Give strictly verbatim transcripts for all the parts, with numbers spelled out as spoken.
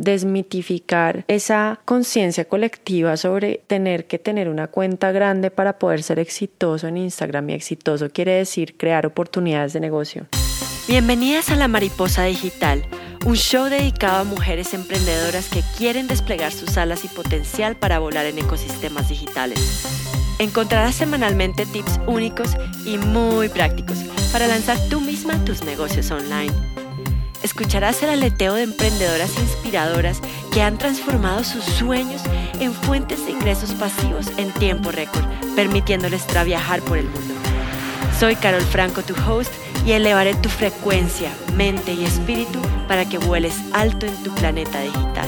desmitificar esa conciencia colectiva sobre tener que tener una cuenta grande para poder ser exitoso en Instagram. Y exitoso quiere decir crear oportunidades de negocio. Bienvenidas a La Mariposa Digital, un show dedicado a mujeres emprendedoras que quieren desplegar sus alas y potencial para volar en ecosistemas digitales. Encontrarás semanalmente tips únicos y muy prácticos para lanzar tú misma tus negocios online. Escucharás el aleteo de emprendedoras inspiradoras que han transformado sus sueños en fuentes de ingresos pasivos en tiempo récord, permitiéndoles viajar por el mundo. Soy Carol Franco, tu host, y elevaré tu frecuencia, mente y espíritu para que vueles alto en tu planeta digital.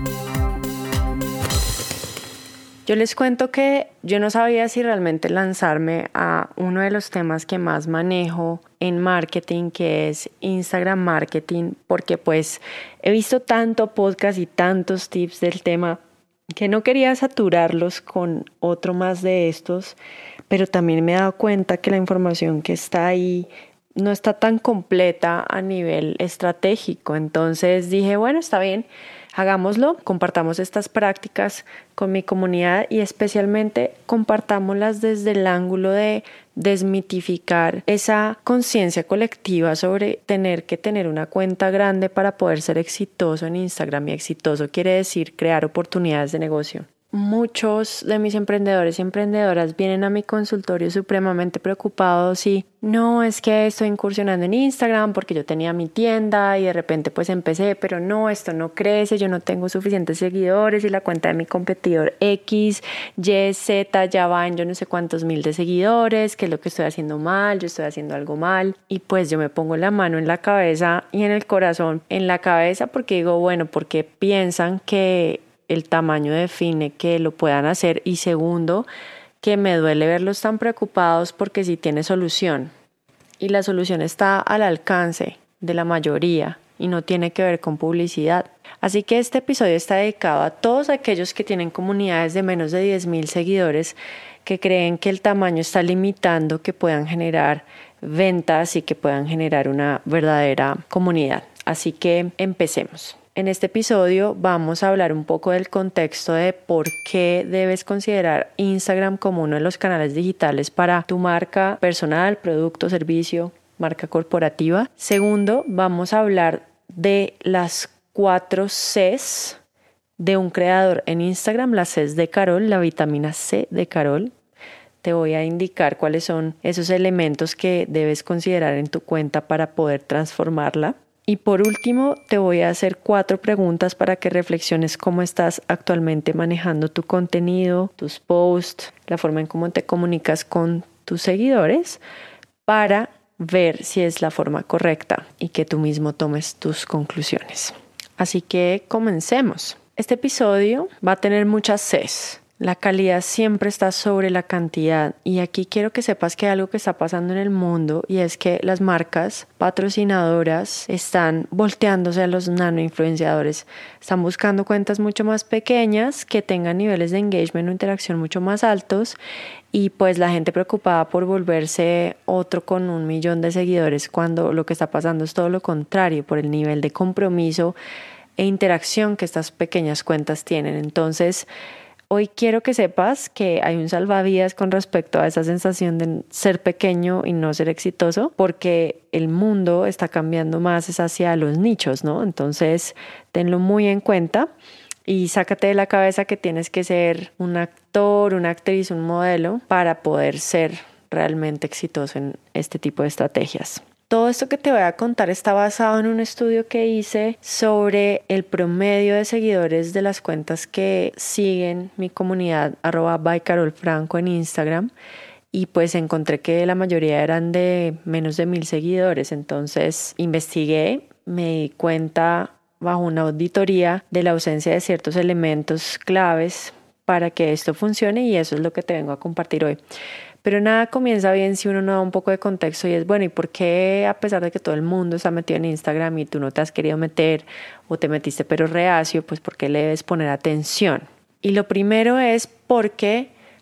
Yo les cuento que yo no sabía si realmente lanzarme a uno de los temas que más manejo en marketing, que es Instagram marketing, porque pues he visto tanto podcast y tantos tips del tema que no quería saturarlos con otro más de estos, pero también me he dado cuenta que la información que está ahí no está tan completa a nivel estratégico. Entonces dije, bueno, está bien, hagámoslo, compartamos estas prácticas con mi comunidad y especialmente compartámoslas desde el ángulo de desmitificar esa conciencia colectiva sobre tener que tener una cuenta grande para poder ser exitoso en Instagram. Y exitoso quiere decir crear oportunidades de negocio. Muchos de mis emprendedores y emprendedoras vienen a mi consultorio supremamente preocupados y no, es que estoy incursionando en Instagram porque yo tenía mi tienda y de repente pues empecé, pero no, esto no crece, yo no tengo suficientes seguidores y la cuenta de mi competidor X, Y, Z ya va en yo no sé cuántos mil de seguidores, qué es lo que estoy haciendo mal, yo estoy haciendo algo mal. Y pues yo me pongo la mano en la cabeza y en el corazón, en la cabeza porque digo, bueno, porque piensan que el tamaño define que lo puedan hacer, y segundo, que me duele verlos tan preocupados porque sí tiene solución y la solución está al alcance de la mayoría y no tiene que ver con publicidad. Así que este episodio está dedicado a todos aquellos que tienen comunidades de menos de diez mil seguidores, que creen que el tamaño está limitando que puedan generar ventas y que puedan generar una verdadera comunidad. Así que empecemos. En este episodio vamos a hablar un poco del contexto de por qué debes considerar Instagram como uno de los canales digitales para tu marca personal, producto, servicio, marca corporativa. Segundo, vamos a hablar de las cuatro Cs de un creador en Instagram, las Cs de Carol, la vitamina C de Carol. Te voy a indicar cuáles son esos elementos que debes considerar en tu cuenta para poder transformarla. Y por último, te voy a hacer cuatro preguntas para que reflexiones cómo estás actualmente manejando tu contenido, tus posts, la forma en cómo te comunicas con tus seguidores, para ver si es la forma correcta y que tú mismo tomes tus conclusiones. Así que comencemos. Este episodio va a tener muchas Cs. La calidad siempre está sobre la cantidad, y aquí quiero que sepas que hay algo que está pasando en el mundo, y es que las marcas patrocinadoras están volteándose a los nanoinfluenciadores, están buscando cuentas mucho más pequeñas que tengan niveles de engagement o interacción mucho más altos, y pues la gente preocupada por volverse otro con un millón de seguidores, cuando lo que está pasando es todo lo contrario, por el nivel de compromiso e interacción que estas pequeñas cuentas tienen. Entonces, hoy quiero que sepas que hay un salvavidas con respecto a esa sensación de ser pequeño y no ser exitoso, porque el mundo está cambiando más es hacia los nichos, ¿no? Entonces, tenlo muy en cuenta y sácate de la cabeza que tienes que ser un actor, una actriz, un modelo para poder ser realmente exitoso en este tipo de estrategias. Todo esto que te voy a contar está basado en un estudio que hice sobre el promedio de seguidores de las cuentas que siguen mi comunidad arroba by Carol Franco en Instagram, y pues encontré que la mayoría eran de menos de mil seguidores. Entonces investigué, me di cuenta bajo una auditoría de la ausencia de ciertos elementos claves para que esto funcione, y eso es lo que te vengo a compartir hoy. Pero nada comienza bien si uno no da un poco de contexto, y es bueno, ¿y por qué a pesar de que todo el mundo está metido en Instagram y tú no te has querido meter o te metiste pero reacio? Pues porque le debes poner atención. Y lo primero es porque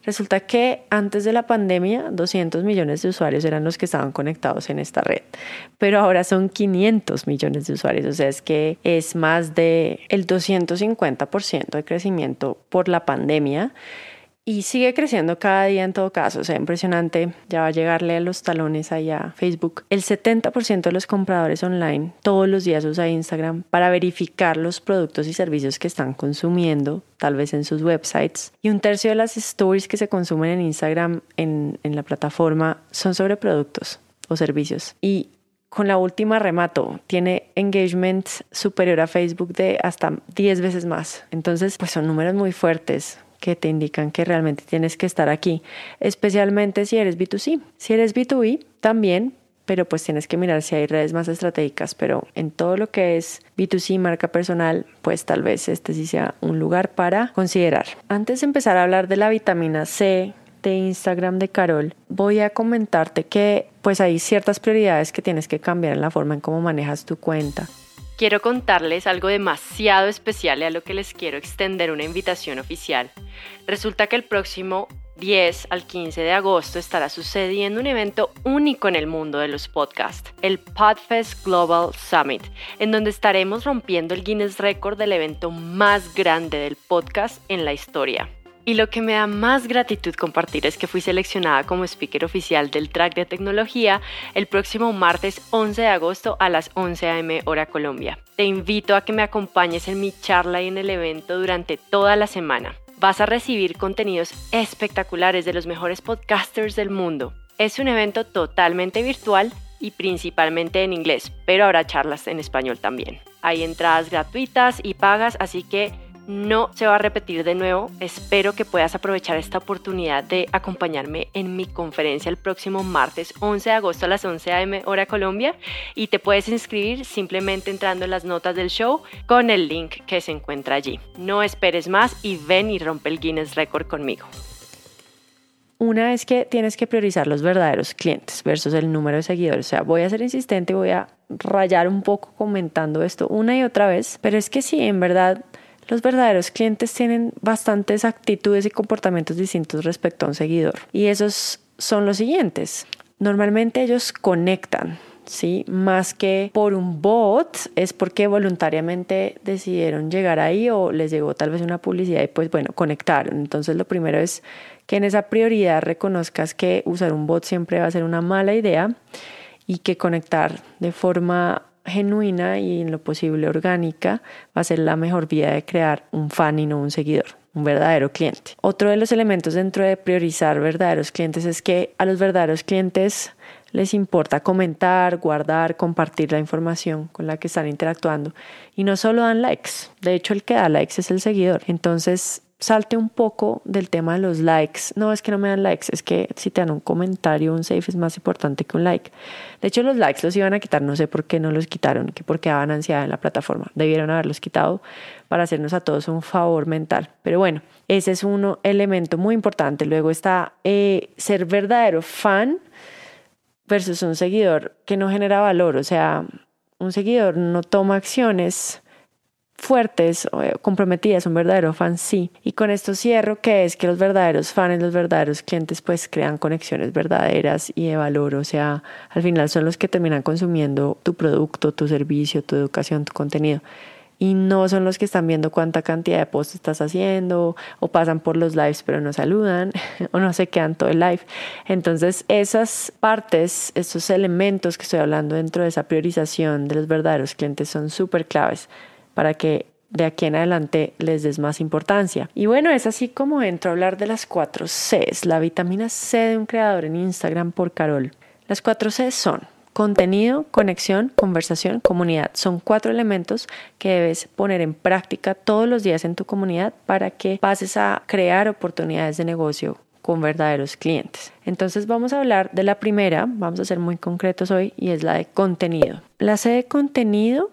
Resulta que antes de la pandemia doscientos millones de usuarios eran los que estaban conectados en esta red, pero ahora son quinientos millones de usuarios, o sea, es que es más de el doscientos cincuenta por ciento de crecimiento por la pandemia. Y sigue creciendo cada día en todo caso, o sea, impresionante, ya va a llegarle a los talones ahí a Facebook. El setenta por ciento de los compradores online todos los días usa Instagram para verificar los productos y servicios que están consumiendo, tal vez en sus websites. Y un tercio de las stories que se consumen en Instagram, en, en la plataforma, son sobre productos o servicios. Y con la última remato, tiene engagement superior a Facebook de hasta diez veces más. Entonces, pues son números muy fuertes que te indican que realmente tienes que estar aquí, especialmente si eres B dos C. Si eres B dos B también, pero pues tienes que mirar si hay redes más estratégicas, pero en todo lo que es B dos C, marca personal, pues tal vez este sí sea un lugar para considerar. Antes de empezar a hablar de la vitamina C de Instagram de Carol, voy a comentarte que pues hay ciertas prioridades que tienes que cambiar en la forma en cómo manejas tu cuenta. Quiero contarles algo demasiado especial y a lo que les quiero extender una invitación oficial. Resulta que el próximo diez al quince de agosto estará sucediendo un evento único en el mundo de los podcasts, el Podfest Global Summit, en donde estaremos rompiendo el Guinness Record del evento más grande del podcast en la historia. Y lo que me da más gratitud compartir es que fui seleccionada como speaker oficial del track de tecnología el próximo martes once de agosto a las once a eme hora Colombia. Te invito a que me acompañes en mi charla y en el evento durante toda la semana. Vas a recibir contenidos espectaculares de los mejores podcasters del mundo. Es un evento totalmente virtual y principalmente en inglés, pero habrá charlas en español también. Hay entradas gratuitas y pagas, así que no se va a repetir de nuevo. Espero que puedas aprovechar esta oportunidad de acompañarme en mi conferencia el próximo martes once de agosto a las once a eme hora Colombia, y te puedes inscribir simplemente entrando en las notas del show con el link que se encuentra allí. No esperes más y ven y rompe el Guinness Record conmigo. Una es que tienes que priorizar los verdaderos clientes versus el número de seguidores. O sea, voy a ser insistente, voy a rayar un poco comentando esto una y otra vez, pero es que sí, en verdad, los verdaderos clientes tienen bastantes actitudes y comportamientos distintos respecto a un seguidor. Y esos son los siguientes. Normalmente ellos conectan, ¿sí? Más que por un bot, es porque voluntariamente decidieron llegar ahí o les llegó tal vez una publicidad y pues bueno, conectaron. Entonces lo primero es que en esa prioridad reconozcas que usar un bot siempre va a ser una mala idea y que conectar de forma genuina y en lo posible orgánica va a ser la mejor vía de crear un fan y no un seguidor, un verdadero cliente. Otro de los elementos dentro de priorizar verdaderos clientes es que a los verdaderos clientes les importa comentar, guardar, compartir la información con la que están interactuando y no solo dan likes. De hecho, el que da likes es el seguidor. Entonces, salte un poco del tema de los likes. No, es que no me dan likes, es que si te dan un comentario, un save es más importante que un like. De hecho, los likes los iban a quitar, no sé por qué no los quitaron, que porque daban ansiedad en la plataforma. Debieron haberlos quitado para hacernos a todos un favor mental. Pero bueno, ese es un elemento muy importante. Luego está eh, ser verdadero fan versus un seguidor que no genera valor. O sea, un seguidor no toma acciones fuertes o comprometidas, un verdadero fan sí. Y con esto cierro, que es que los verdaderos fans, los verdaderos clientes pues crean conexiones verdaderas y de valor. O sea, al final son los que terminan consumiendo tu producto, tu servicio, tu educación, tu contenido. Y no son los que están viendo cuánta cantidad de posts estás haciendo o pasan por los lives pero no saludan o no se quedan todo el live. Entonces esas partes, estos elementos que estoy hablando dentro de esa priorización de los verdaderos clientes son súper claves para que de aquí en adelante les des más importancia. Y bueno, es así como entro a hablar de las cuatro Cs, la vitamina C de un creador en Instagram por Carol. Las cuatro Cs son contenido, conexión, conversación, comunidad. Son cuatro elementos que debes poner en práctica todos los días en tu comunidad para que pases a crear oportunidades de negocio con verdaderos clientes. Entonces vamos a hablar de la primera, vamos a ser muy concretos hoy, y es la de contenido. La C de contenido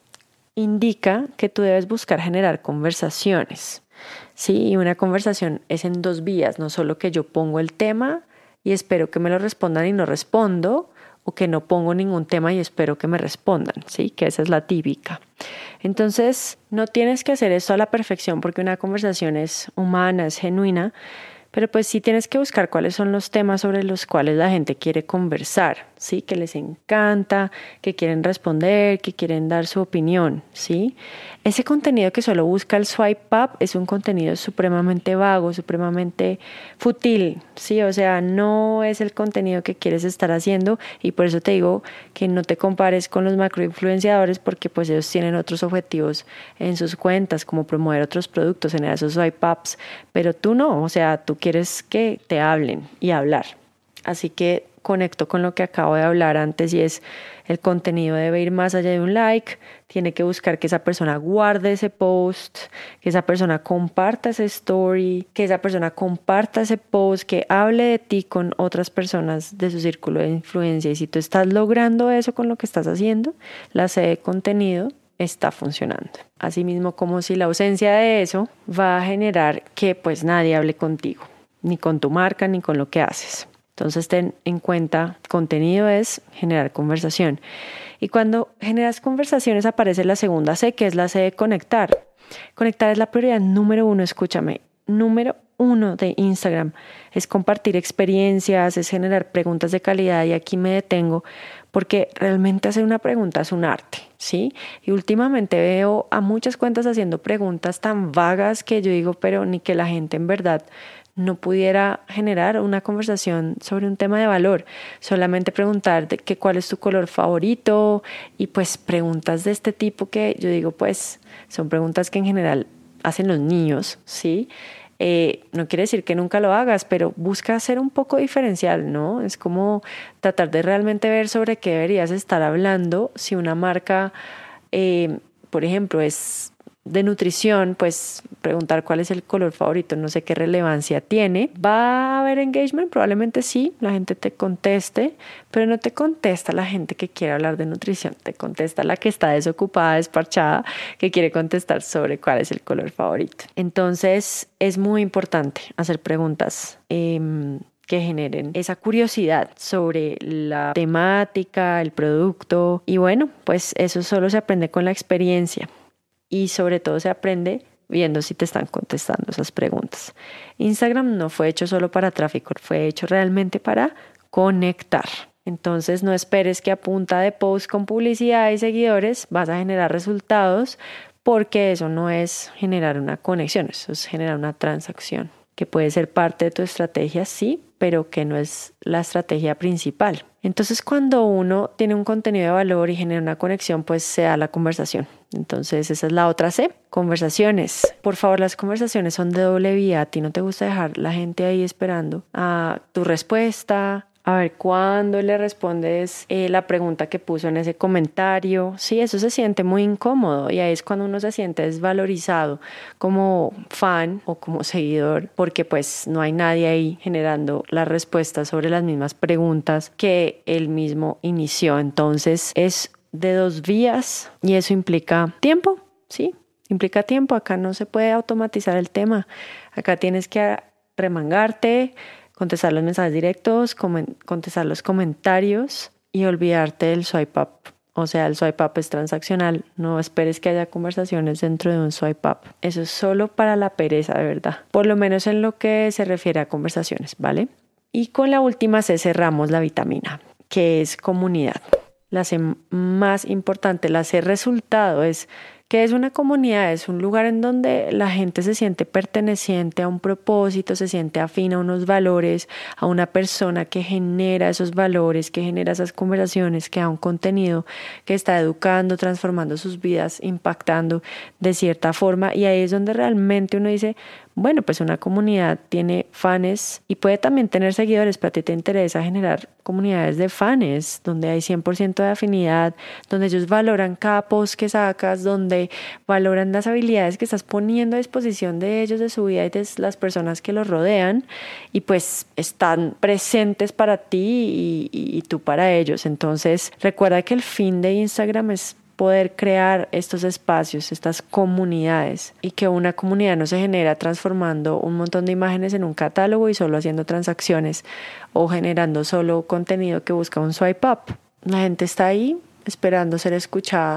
indica que tú debes buscar generar conversaciones, ¿sí? Y una conversación es en dos vías, no solo que yo pongo el tema y espero que me lo respondan y no respondo, o que no pongo ningún tema y espero que me respondan, ¿sí? Que esa es la típica. Entonces, no tienes que hacer esto a la perfección porque una conversación es humana, es genuina, pero pues sí tienes que buscar cuáles son los temas sobre los cuales la gente quiere conversar, ¿sí? Que les encanta, que quieren responder, que quieren dar su opinión, ¿sí? Ese contenido que solo busca el swipe up es un contenido supremamente vago, supremamente fútil, ¿sí? O sea, no es el contenido que quieres estar haciendo y por eso te digo que no te compares con los macroinfluenciadores porque pues ellos tienen otros objetivos en sus cuentas, como promover otros productos, generar esos swipe ups, pero tú no, o sea, tú quieres que te hablen y hablar. Así que conecto con lo que acabo de hablar antes y es el contenido debe ir más allá de un like, tiene que buscar que esa persona guarde ese post, que esa persona comparta ese story, que esa persona comparta ese post, que hable de ti con otras personas de su círculo de influencia. Y si tú estás logrando eso con lo que estás haciendo, la C de contenido está funcionando. Asimismo, como si la ausencia de eso va a generar que pues nadie hable contigo, ni con tu marca, ni con lo que haces. Entonces ten en cuenta, contenido es generar conversación. Y cuando generas conversaciones aparece la segunda C, que es la C de conectar. Conectar es la prioridad número uno, escúchame, número uno de Instagram. Es compartir experiencias, es generar preguntas de calidad y aquí me detengo porque realmente hacer una pregunta es un arte, ¿sí? Y últimamente veo a muchas cuentas haciendo preguntas tan vagas que yo digo, pero ni que la gente en verdad no pudiera generar una conversación sobre un tema de valor, solamente preguntar de que cuál es tu color favorito y pues preguntas de este tipo que yo digo pues son preguntas que en general hacen los niños, ¿sí? Eh, no quiere decir que nunca lo hagas, pero busca ser un poco diferencial, ¿no? Es como tratar de realmente ver sobre qué deberías estar hablando. Si una marca, eh, por ejemplo, es de nutrición, pues preguntar cuál es el color favorito, no sé qué relevancia tiene. ¿Va a haber engagement? Probablemente sí, la gente te conteste, pero no te contesta la gente que quiere hablar de nutrición, te contesta la que está desocupada, desparchada, que quiere contestar sobre cuál es el color favorito. Entonces es muy importante hacer preguntas eh, que generen esa curiosidad sobre la temática, el producto y bueno, pues eso solo se aprende con la experiencia. Y sobre todo se aprende viendo si te están contestando esas preguntas. Instagram no fue hecho solo para tráfico, fue hecho realmente para conectar. Entonces no esperes que a punta de posts con publicidad y seguidores vas a generar resultados porque eso no es generar una conexión, eso es generar una transacción que puede ser parte de tu estrategia, sí, pero que no es la estrategia principal. Entonces, cuando uno tiene un contenido de valor y genera una conexión, pues se da la conversación. Entonces, esa es la otra C, conversaciones. Por favor, las conversaciones son de doble vía. A ti no te gusta dejar la gente ahí esperando a tu respuesta, a ver cuándo le respondes eh, la pregunta que puso en ese comentario. Sí, eso se siente muy incómodo y ahí es cuando uno se siente desvalorizado como fan o como seguidor porque pues no hay nadie ahí generando las respuestas sobre las mismas preguntas que él mismo inició. Entonces es de dos vías y eso implica tiempo, ¿sí? Implica tiempo. Acá no se puede automatizar el tema. Acá tienes que remangarte, contestar los mensajes directos, contestar los comentarios y olvidarte del swipe up. O sea, el swipe up es transaccional. No esperes que haya conversaciones dentro de un swipe up. Eso es solo para la pereza, de verdad. Por lo menos en lo que se refiere a conversaciones, ¿vale? Y con la última C cerramos la vitamina, que es comunidad. La C más importante, la C resultado es que es una comunidad, es un lugar en donde la gente se siente perteneciente a un propósito, se siente afín a unos valores, a una persona que genera esos valores, que genera esas conversaciones, que da un contenido que está educando, transformando sus vidas, impactando de cierta forma. Y ahí es donde realmente uno dice, bueno, pues una comunidad tiene fans y puede también tener seguidores, pero a ti te interesa generar comunidades de fans, donde hay cien por ciento de afinidad, donde ellos valoran cada post que sacas, donde valoran las habilidades que estás poniendo a disposición de ellos, de su vida y de las personas que los rodean y pues están presentes para ti y, y, y tú para ellos. Entonces recuerda que el fin de Instagram es poder crear estos espacios, estas comunidades y que una comunidad no se genera transformando un montón de imágenes en un catálogo y solo haciendo transacciones o generando solo contenido que busca un swipe up. La gente está ahí esperando ser escuchada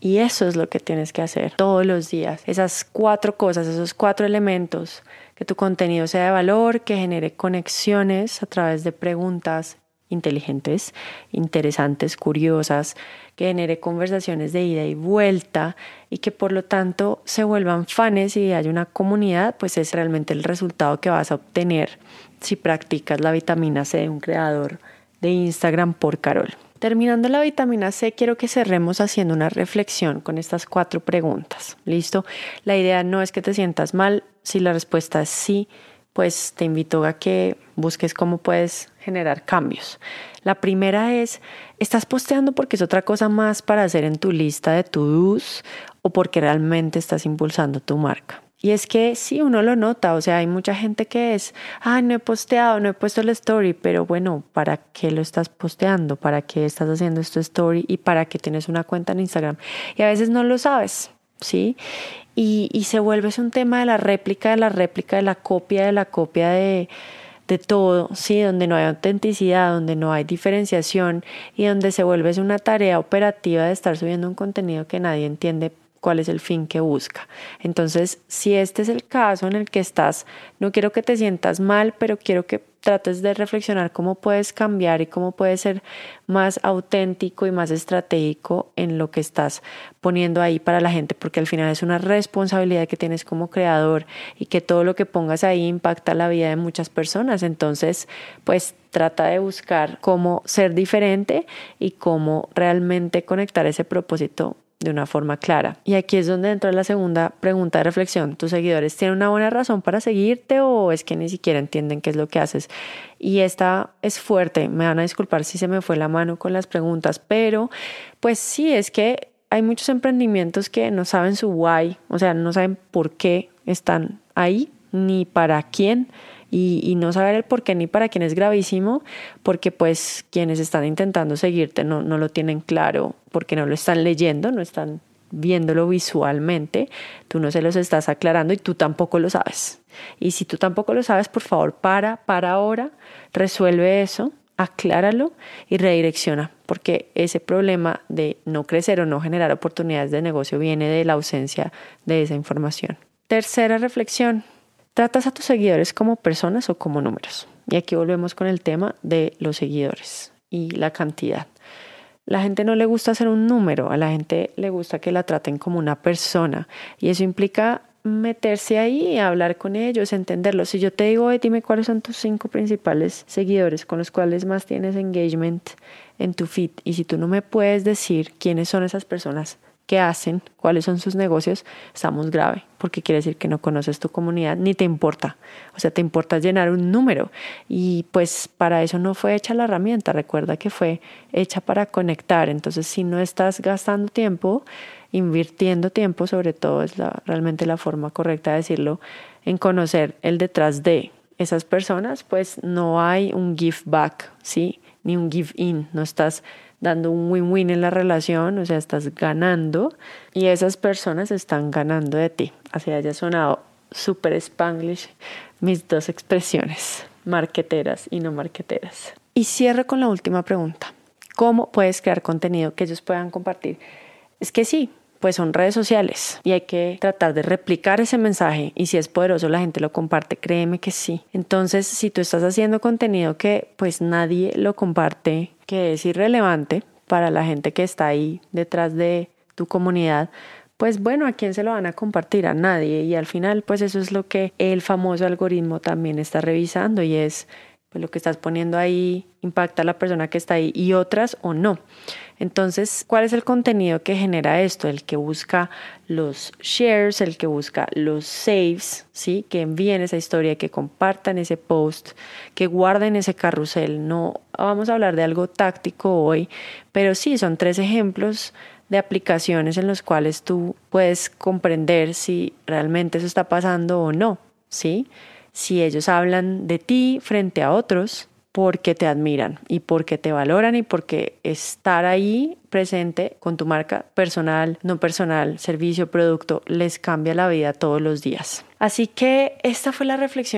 Y eso es lo que tienes que hacer todos los días. Esas cuatro cosas, esos cuatro elementos, que tu contenido sea de valor, que genere conexiones a través de preguntas inteligentes, interesantes, curiosas, que genere conversaciones de ida y vuelta y que por lo tanto se vuelvan fans y haya una comunidad, pues es realmente el resultado que vas a obtener si practicas la vitamina C de un creador de Instagram por Carol. Terminando la vitamina C, quiero que cerremos haciendo una reflexión con estas cuatro preguntas. ¿Listo? La idea no es que te sientas mal. Si la respuesta es sí, pues te invito a que busques cómo puedes generar cambios. La primera es, ¿estás posteando porque es otra cosa más para hacer en tu lista de to-dos o porque realmente estás impulsando tu marca? Y es que sí, uno lo nota, o sea, hay mucha gente que es, ay, no he posteado, no he puesto la story, pero bueno, ¿para qué lo estás posteando? ¿Para qué estás haciendo esto story? ¿Y para qué tienes una cuenta en Instagram? Y a veces no lo sabes, ¿sí? Y, y se vuelve es un tema de la réplica, de la réplica, de la copia, de la copia de, de todo, ¿sí? Donde no hay autenticidad, donde no hay diferenciación y donde se vuelve es una tarea operativa de estar subiendo un contenido que nadie entiende cuál es el fin que busca. Entonces, si este es el caso en el que estás, no quiero que te sientas mal, pero quiero que trates de reflexionar cómo puedes cambiar y cómo puedes ser más auténtico y más estratégico en lo que estás poniendo ahí para la gente, porque al final es una responsabilidad que tienes como creador y que todo lo que pongas ahí impacta la vida de muchas personas. Entonces, pues trata de buscar cómo ser diferente y cómo realmente conectar ese propósito de una forma clara. Y aquí es donde entra la segunda pregunta de reflexión. ¿Tus seguidores tienen una buena razón para seguirte o es que ni siquiera entienden qué es lo que haces? Y esta es fuerte, me van a disculpar si se me fue la mano con las preguntas, pero pues sí, es que hay muchos emprendimientos que no saben su why, o sea, no saben por qué están ahí ni para quién. Y, y no saber el por qué ni para quién es gravísimo, porque pues quienes están intentando seguirte no, no lo tienen claro, porque no lo están leyendo, no están viéndolo visualmente, tú no se los estás aclarando y tú tampoco lo sabes. Y si tú tampoco lo sabes, por favor, para, para ahora, resuelve eso, acláralo y redirecciona, porque ese problema de no crecer o no generar oportunidades de negocio viene de la ausencia de esa información. Tercera reflexión. ¿Tratas a tus seguidores como personas o como números? Y aquí volvemos con el tema de los seguidores y la cantidad. La gente no le gusta ser un número, a la gente le gusta que la traten como una persona. Y eso implica meterse ahí, hablar con ellos, entenderlos. Si yo te digo, hey, dime cuáles son tus cinco principales seguidores con los cuales más tienes engagement en tu feed. Y si tú no me puedes decir quiénes son esas personas, qué hacen, cuáles son sus negocios, estamos grave, porque quiere decir que no conoces tu comunidad ni te importa. O sea, te importa llenar un número y pues para eso no fue hecha la herramienta. Recuerda que fue hecha para conectar. Entonces, si no estás gastando tiempo, invirtiendo tiempo, sobre todo es la, realmente la forma correcta de decirlo, en conocer el detrás de esas personas, pues no hay un give back, ¿sí? Ni un give in. No estás dando un win-win en la relación, o sea, estás ganando y esas personas están ganando de ti. Así haya sonado súper spanglish mis dos expresiones, marqueteras y no marqueteras. Y cierro con la última pregunta. ¿Cómo puedes crear contenido que ellos puedan compartir? Es que sí, pues son redes sociales y hay que tratar de replicar ese mensaje y si es poderoso la gente lo comparte, créeme que sí. Entonces, si tú estás haciendo contenido que pues nadie lo comparte, que es irrelevante para la gente que está ahí detrás de tu comunidad, pues bueno, ¿a quién se lo van a compartir? A nadie. Y al final, pues eso es lo que el famoso algoritmo también está revisando y es pues lo que estás poniendo ahí impacta a la persona que está ahí y otras o no. Entonces, ¿cuál es el contenido que genera esto? El que busca los shares, el que busca los saves, ¿sí? Que envíen esa historia, que compartan ese post, que guarden ese carrusel. No vamos a hablar de algo táctico hoy, pero sí, son tres ejemplos de aplicaciones en los cuales tú puedes comprender si realmente eso está pasando o no, ¿sí? Si ellos hablan de ti frente a otros porque te admiran y porque te valoran y porque estar ahí presente con tu marca personal, no personal, servicio, producto, les cambia la vida todos los días. Así que esta fue la reflexión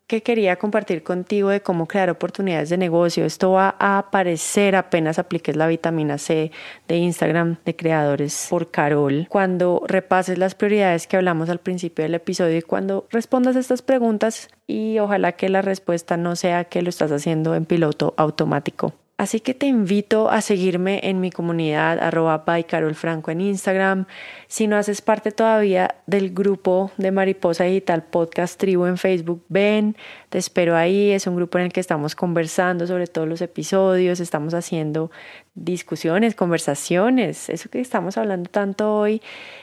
que quería compartir contigo de cómo crear oportunidades de negocio. Esto va a aparecer apenas apliques la vitamina C de Instagram de Creadores por Carol. Cuando repases las prioridades que hablamos al principio del episodio y cuando respondas estas preguntas, y ojalá que la respuesta no sea que lo estás haciendo en piloto automático. Así que te invito a seguirme en mi comunidad arroba by Carol Franco en Instagram. Si no haces parte todavía del grupo de Mariposa Digital Podcast Tribu en Facebook, ven, te espero ahí. Es un grupo en el que estamos conversando sobre todos los episodios, estamos haciendo discusiones, conversaciones, eso que estamos hablando tanto hoy.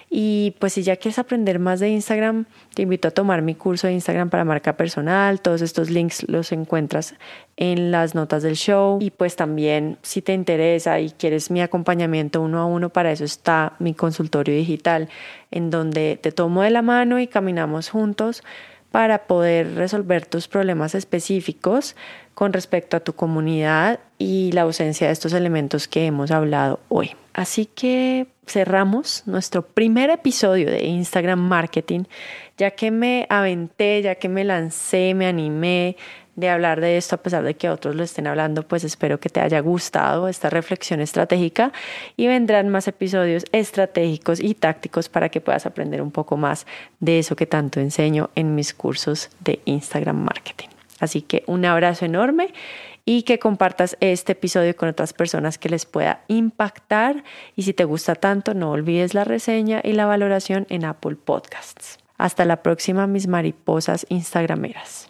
Y pues si ya quieres aprender más de Instagram, te invito a tomar mi curso de Instagram para marca personal. Todos estos links los encuentras en las notas del show. Y pues también si te interesa y quieres mi acompañamiento uno a uno, para eso está mi consultorio digital, en donde te tomo de la mano y caminamos juntos para poder resolver tus problemas específicos con respecto a tu comunidad y la ausencia de estos elementos que hemos hablado hoy. Así que cerramos nuestro primer episodio de Instagram Marketing, ya que me aventé, ya que me lancé, me animé de hablar de esto a pesar de que otros lo estén hablando. Pues espero que te haya gustado esta reflexión estratégica y vendrán más episodios estratégicos y tácticos para que puedas aprender un poco más de eso que tanto enseño en mis cursos de Instagram Marketing. Así que un abrazo enorme y que compartas este episodio con otras personas que les pueda impactar. Y si te gusta tanto, no olvides la reseña y la valoración en Apple Podcasts. Hasta la próxima, mis mariposas instagrameras.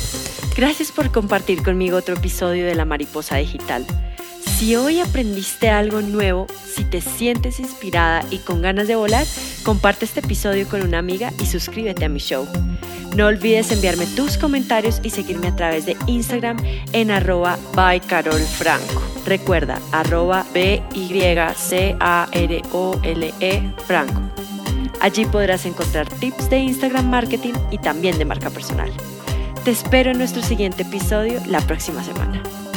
Gracias por compartir conmigo otro episodio de La Mariposa Digital. Si hoy aprendiste algo nuevo, si te sientes inspirada y con ganas de volar, comparte este episodio con una amiga y suscríbete a mi show. No olvides enviarme tus comentarios y seguirme a través de Instagram en arroba by Carol Franco. Recuerda, arroba B Y C A R O L E Franco. Allí podrás encontrar tips de Instagram Marketing y también de marca personal. Te espero en nuestro siguiente episodio la próxima semana.